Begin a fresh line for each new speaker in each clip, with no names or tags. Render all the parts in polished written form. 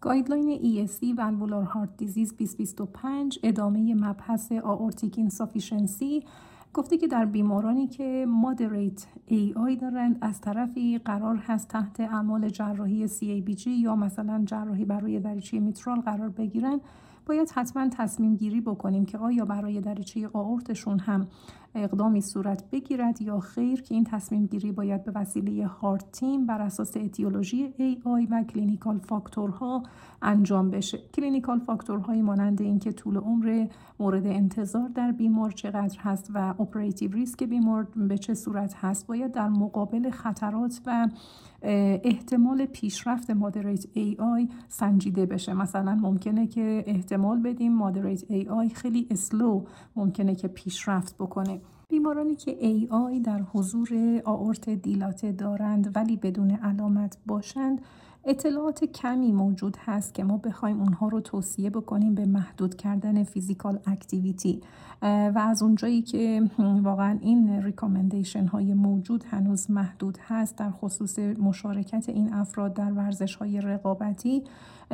گایدلاین ESC والوولار هارت دیزیز 2025 ادامه مبحث آورتیک اینسافیشنسی گفته که در بیمارانی که مادریت AI دارند از طرفی قرار هست تحت اعمال جراحی CABG یا مثلا جراحی برای دریچه میترال قرار بگیرن، باید حتما تصمیم گیری بکنیم که آیا برای دریچه آورتشون هم اقدامی صورت بگیرد یا خیر، که این تصمیم گیری باید به وسیله هارت تیم بر اساس اتیولوژی AI و کلینیکال فاکتورها انجام بشه. کلینیکال فاکتورهایی مانند اینکه طول عمر مورد انتظار در بیمار چقدر هست و اپراتیو ریسک بیمار به چه صورت هست باید در مقابل خطرات و احتمال پیشرفت مادریت AI سنجیده بشه. مثلا ممکنه که احتمال بدیم مادریت AI خیلی اسلو ممکنه که پیشرفت بکنه. بیمارانی که AI در حضور آورت دیلاته دارند ولی بدون علامت باشند، اطلاعات کمی موجود هست که ما بخوایم اونها رو توصیه بکنیم به محدود کردن فیزیکال اکتیویتی و از اونجایی که واقعا این ریکامندیشن های موجود هنوز محدود هست در خصوص مشارکت این افراد در ورزش های رقابتی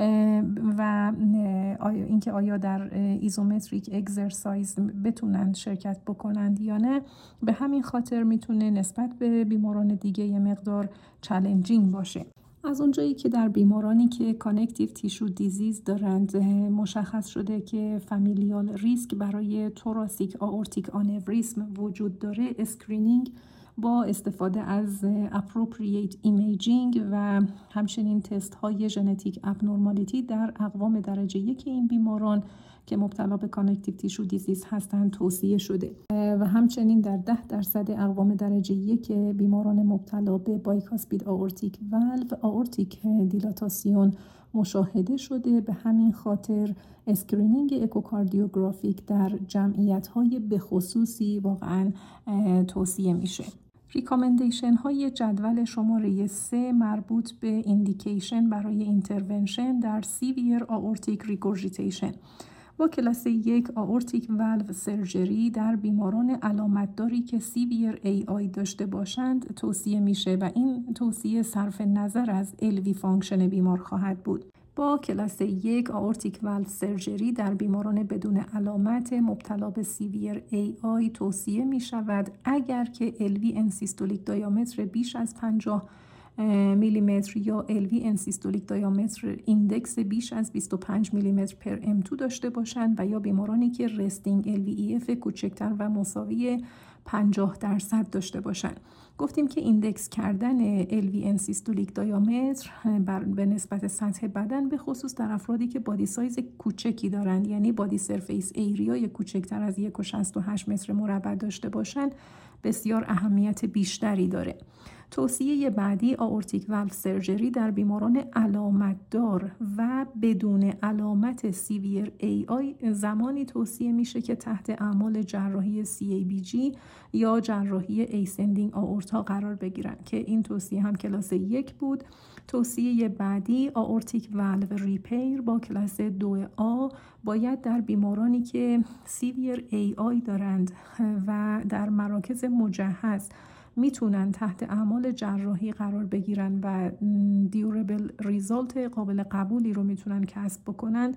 و اینکه آیا در ایزومتریک اگزرسایز بتونن شرکت بکنند یا نه، به همین خاطر میتونه نسبت به بیماران دیگه یه مقدار چالنجینگ باشه. از اونجایی که در بیمارانی که کانکتیو تیشو دیزیز دارند مشخص شده که فامیلیال ریسک برای توراسیک آورتیک آنوریسم وجود داره، اسکرینینگ با استفاده از appropriate imaging و همچنین تست های ژنتیک ابنورمالیتی در اقوام درجه 1 این بیماران که مبتلا به کانکتیو تیشو دیزیز هستند توصیه شده و همچنین در 10% اقوام درجه 1 بیماران مبتلا به بایکاسپید آورتیک والو آورتیک دیلاتاسیون مشاهده شده. به همین خاطر اسکرینینگ اکوکاردیوگرافیک در جمعیت‌های به خصوصی واقعا توصیه میشه. ریکامندیشن های جدول شماره 3 مربوط به ایندیکیشن برای اینترونشن در سیویر آورتیک ریگورژیتیشن با کلاس 1 آورتیک والو سرجری در بیماران علامتداری که سیویر AI داشته باشند توصیه میشه و این توصیه صرف نظر از LV فانکشن بیمار خواهد بود. با کلاس 1 آورتیک والو سرجری در بیماران بدون علامت مبتلا به سیویر AI توصیه می شود اگر که LV انسیستولیک دیامتر بیش از 50 میلیمتر یا LV انسیستولیک دیامتر ایندکس بیش از 25 میلیمتر پر M2 داشته باشند و یا بیمارانی که رستینگ LVEF کوچکتر و مساوی 50% داشته باشند. گفتیم که ایندکس کردن LV انسیستولیک دیامتر به نسبت سطح بدن به خصوص در افرادی که بادی سایز کوچکی دارند، یعنی بادی سرفیس ایریای کوچکتر از 1.68 متر مربع داشته باشند، بسیار اهمیت بیشتری داره. توصیه بعدی آورتیک والو سرجری در بیماران علامتدار و بدون علامت سیویر AI زمانی توصیه میشه که تحت اعمال جراحی CABG یا جراحی ایسندینگ آورتا قرار بگیرن که این توصیه هم کلاس 1 بود. توصیه بعدی آورتیک والو ریپیر با کلاس 2A باید در بیمارانی که سیویر AI دارند و در مراکز مجهز میتونن تحت اعمال جراحی قرار بگیرن و دیوربل ریزالت قابل قبولی رو میتونن کسب بکنن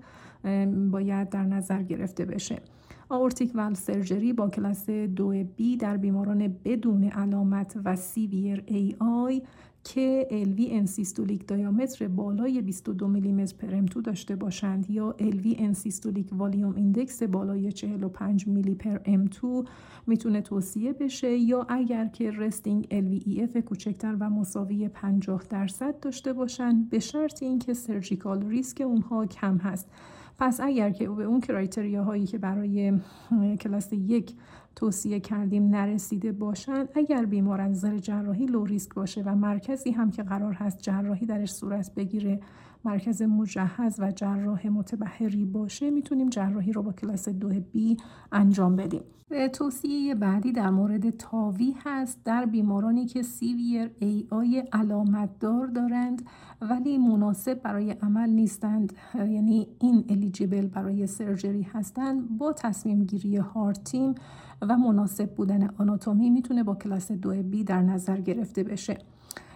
باید در نظر گرفته بشه. آورتیک والو سرجری با کلاس 2B در بیماران بدون علامت و سیویر AI که LV انسیستولیک دیامتر بالای 22 میلیمتر پر M2 داشته باشند یا LV انسیستولیک والیوم ایندکس بالای 45 میلی پر M2 میتونه توصیه بشه، یا اگر که رستینگ LVEF کوچکتر و مساوی 50% داشته باشند به شرط اینکه سرجیکال ریسک اونها کم هست. پس اگر که به اون کرایتریا هایی که برای کلاس 1 توصیه کردیم نرسیده باشند، اگر بیمار از نظر جراحی لو ریسک باشه و مرکزی هم که قرار هست جراحی درش صورت بگیره مرکز مجهز و جراح متبحری باشه، میتونیم جراحی رو با کلاس 2B انجام بدیم. توصیه بعدی در مورد تاوی هست در بیمارانی که سیویر AI علامتدار دارند ولی مناسب برای عمل نیستند، یعنی این الیجیبل برای سرجری هستند، با تصمیم گیری هارت تیم و مناسب بودن آناتومی میتونه با کلاس 2B در نظر گرفته بشه.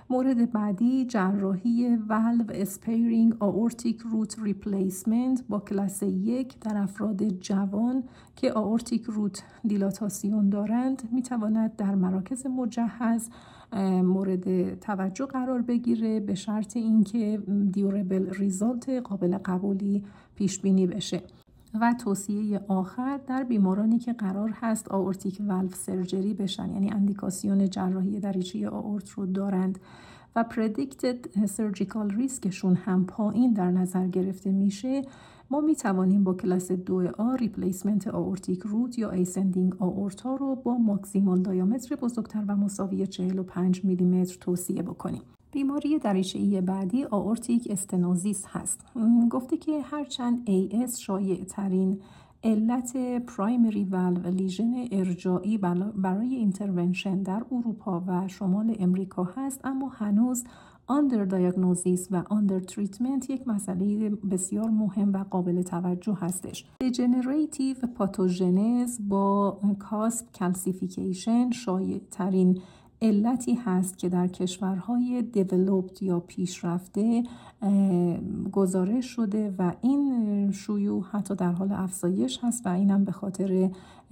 مورد بعدی جراحی والو اسپیرینگ آورتیک روت ریپلیسمنت با کلاس 1 در افراد جوان که آورتیک روت دیلاتاسیون دارند میتواند در مراکز مجهز مورد توجه قرار بگیره به شرط اینکه دیوربل ریزالت قابل قبولی پیش بینی بشه. و توصیه آخر در بیمارانی که قرار هست آورتیک والو سرجری بشن، یعنی اندیکاسیون جراحی دریچه آورت رو دارند و پردیکتد سرجیکال ریسکشون هم پایین در نظر گرفته میشه، ما میتوانیم با کلاس 2A ریپلیسمنت آورتیک روت یا ایسندینگ آورتا رو با ماکسیمال دیامتر بزرگتر و مساوی 45 میلیمتر توصیه بکنیم. بیماری دریچه‌ای بعدی آورتیک استنوزیس هست. گفته که هرچند AS شایع ترین علت پرایمری والو لیژن ارجاعی برای اینترونشن در اروپا و شمال امریکا هست، اما هنوز آندر دیاگنوزیس و آندر تریتمنت یک مسئله بسیار مهم و قابل توجه هستش. دژنراتیو پاتوژنز با کاسپ کلسیفیکیشن شایع ترین علتی هست که در کشورهای دیولوپد یا پیشرفته گزارش شده و این شیوع حتی در حال افزایش هست و اینم به خاطر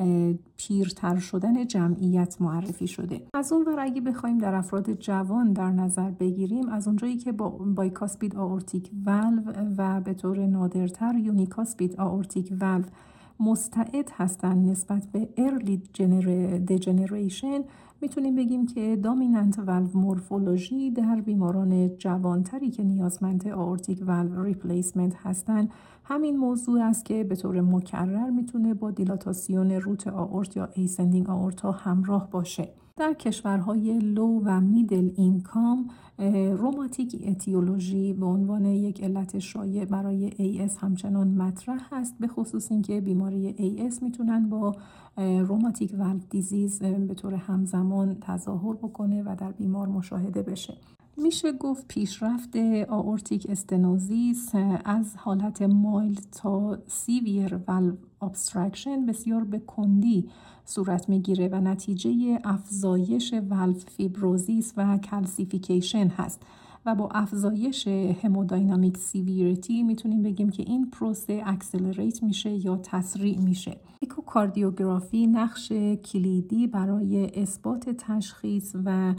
پیرتر شدن جمعیت معرفی شده. از اون ور اگه بخوایم در افراد جوان در نظر بگیریم، از اونجایی که با بایکاسپید آورتیک والو و به طور نادرتر یونیکاسپید آورتیک والو مستعد هستند نسبت به ارلی دژنریشن، میتونیم بگیم که دامیننت والو مورفولوژی در بیماران جوانتری که نیازمند آورتیک والو ریپلیسمنت هستند همین موضوع است که به طور مکرر میتونه با دیلاتاسیون روت آورت یا ایسندینگ آورتا همراه باشه. در کشورهای لو و میدل اینکام روماتیک اتیولوژی به عنوان یک علت شایع برای AS همچنان مطرح هست، به خصوص اینکه بیماری AS میتونن با روماتیک والو دیزیز به طور همزمان تظاهر بکنه و در بیمار مشاهده بشه. میشه گفت پیشرفت آورتیک استنوزیس از حالت مایلد تا سیویر والو ابسترکشن بسیار به کندی صورت میگیره و نتیجه افزایش والو فیبروزیس و کلسیفیکیشن هست و با افزایش هموداینامیک سیویریتی میتونیم بگیم که این پروسه اکسلریت میشه یا تسریع میشه. اکوکاردیوگرافی نقش کلیدی برای اثبات تشخیص و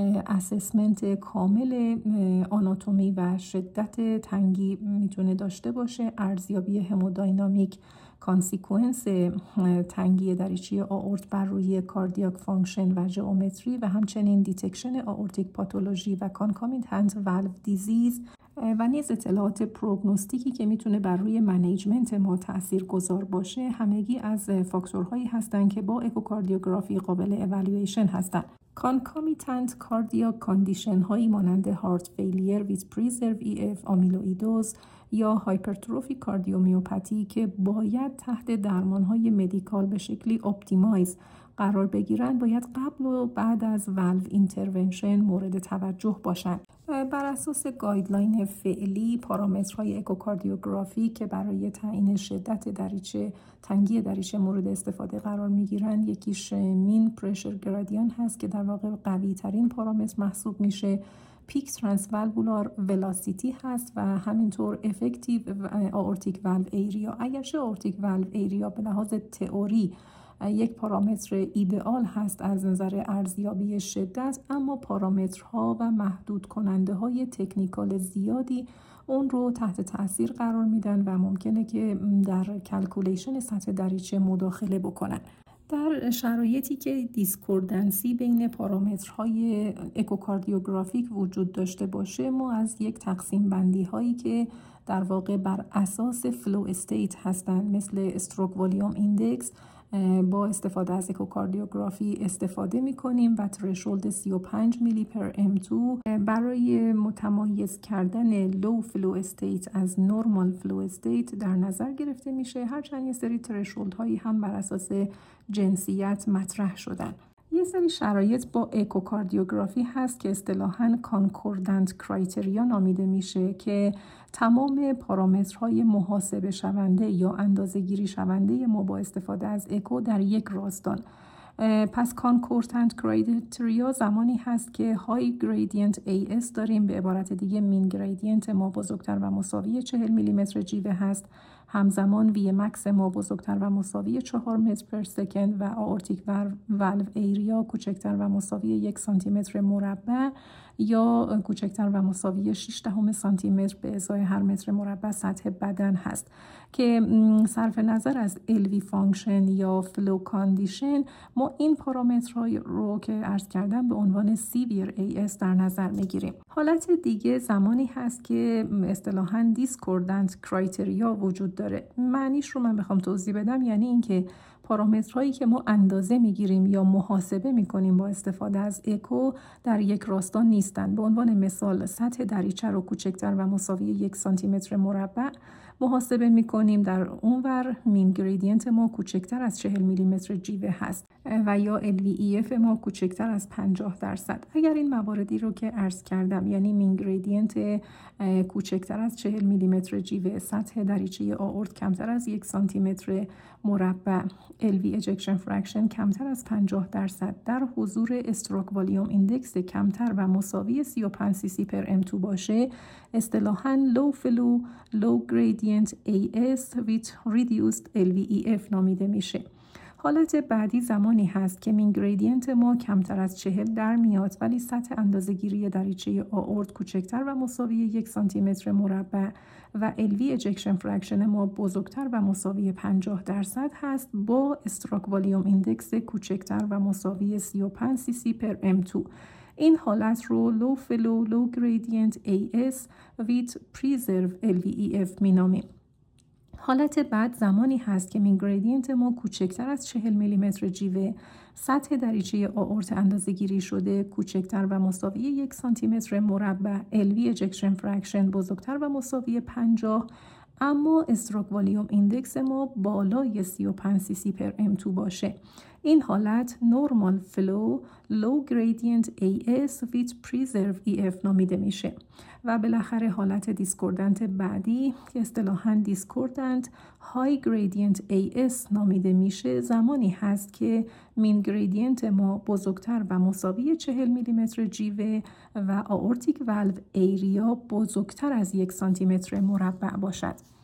اسسمنت کامل آناتومی و شدت تنگی میتونه داشته باشه. ارزیابی هموداینامیک کانسیکوئنس تنگی دریچه آورت بر روی کاردیاک فانکشن و ژئومتری و همچنین دیتکشن آورتیک پاتولوژی و کانکامیتنت والو دیزیز و نیز اطلاعات پروگنوستیکی که میتونه بر روی منیجمنت ما تاثیرگذار باشه، همگی از فاکتورهایی هستند که با اکوکاردیوگرافی قابل اِوالویشن هستند. کانکامیتنت کاردیاک کاندیشن هایی مانند هارت فیلیر ویز پریزرو EF، آمیلویدوز یا هایپرتروفی کاردیومیوپاتی که باید تحت درمانهای مدیکال به شکلی اپتیمایز قرار بگیرن، باید قبل و بعد از والو اینترونشن مورد توجه باشند. بر اساس گایدلاین فعلی، پارامترهای اکوکاردیوگرافی که برای تعیین شدت دریچه تنگی دریچه مورد استفاده قرار میگیرن، یکیش مین پرشر گرادیان هست که در واقع قوی ترین پارامتر محسوب میشه، پیک ترانسوالوولار ولاسیتی هست و همینطور افکتیو آورتیک والو ایریا. اگرچه آورتیک والو ایریا به لحاظ تئوری یک پارامتر ایدئال هست از نظر ارزیابی شدت، اما پارامترها و محدود کننده های تکنیکال زیادی اون رو تحت تاثیر قرار میدن و ممکنه که در کلکولیشن سطح دریچه مداخله بکنن. در شرایطی که دیسکوردنسی بین پارامترهای اکوکاردیوگرافیک وجود داشته باشه، ما از یک تقسیم بندی هایی که در واقع بر اساس فلو استیت هستند مثل استروک والیوم ایندکس با استفاده از اکوکاردیوگرافی استفاده می‌کنیم و ترشولد 35 میلی پر M2 برای متمایز کردن لو فلو استیت از نورمال فلو استیت در نظر گرفته میشه، هرچند یه سری ترشولد هایی هم بر اساس جنسیت مطرح شدن. یه سری شرایط با اکوکاردیوگرافی هست که اصطلاحاً کانکوردنت کرایتریا نامیده میشه که تمام پارامترهای محاسبه شونده یا اندازه‌گیری شونده ما با استفاده از اکو در یک راستان پس کانکورتنت کرایتریا زمانی هست که های گریدینت AS داریم، به عبارت دیگه مین گریدینت ما بزرگتر و مساوی 40 میلیمتر جیوه هست، همزمان وی مکس ما بزرگتر و مساوی 4 متر پر سکند و آورتیک والو ایریا کوچکتر و مساوی 1 سانتی متر مربع یا کوچکتر و مساوی 6 سانتی متر به ازای هر متر مربع سطح بدن هست که صرف نظر از LV فانکشن یا فلو کاندیشن ما این پارامترها رو که عرض کردم به عنوان سیویر AS در نظر میگیریم. حالت دیگه زمانی هست که اصطلاحاً دیسکوردنت کرایتریا وجود داره. معنیش رو من بخوام توضیح بدم یعنی اینکه پارامترهایی که ما اندازه میگیریم یا محاسبه میکنیم با استفاده از اکو در یک راستا نیستن. به عنوان مثال سطح دریچه رو کوچکتر و مساوی 1 سانتی متر مربع محاسبه میکنیم، در اونور مین گریدینت ما کوچکتر از 40 میلیمتر جیوه هست و یا LVEF ما کوچکتر از 50%. اگر این مواردی رو که عرض کردم یعنی مین گریدینت کوچکتر از 40 میلیمتر جیوه، سطح دریچه آورت کمتر از 1 سانتی متر مربع، LV اجکشن فرکشن کمتر از 50% در حضور استروک والیوم ایندکس کمتر و مساوی 35 cc per M2 باشه، اصطلاحاً low flow low gradient AS with reduced LVEF نامیده میشه. حالت بعدی زمانی هست که مین گریدینت ما کمتر از 40 در میاد ولی سطح اندازه‌گیری دریچه آورت کوچکتر و مساوی 1 سانتی متر مربع و LV اجکشن فرکشن ما بزرگتر و مساوی 50% هست با استروک والیوم ایندکس کوچکتر و مساوی 35 cc per M2. این حالت رو low flow low gradient AS with preserved LVEF مینامیم. حالت بعد زمانی هست که مین گریدینت ما کوچکتر از 40 میلیمتر جیوه، سطح دریچه آورت اندازه‌گیری شده کوچکتر و مساوی 1 سانتی متر مربع، LV اجکشن فرکشن بزرگتر و مساوی 50 اما استروک والیوم ایندکس ما بالای 35 cc per M2 باشه. این حالت نورمال فلو لو گریدینت AS with preserved EF نامیده میشه. و بالاخره حالت دیسکوردنت بعدی که اصطلاحاً دیسکوردنت های گریدینت AS نامیده میشه زمانی هست که مین گریدینت ما بزرگتر و مساوی 40 میلیمتر جیوه و آورتیک والو ایریا بزرگتر از 1 سانتی متر مربع باشد.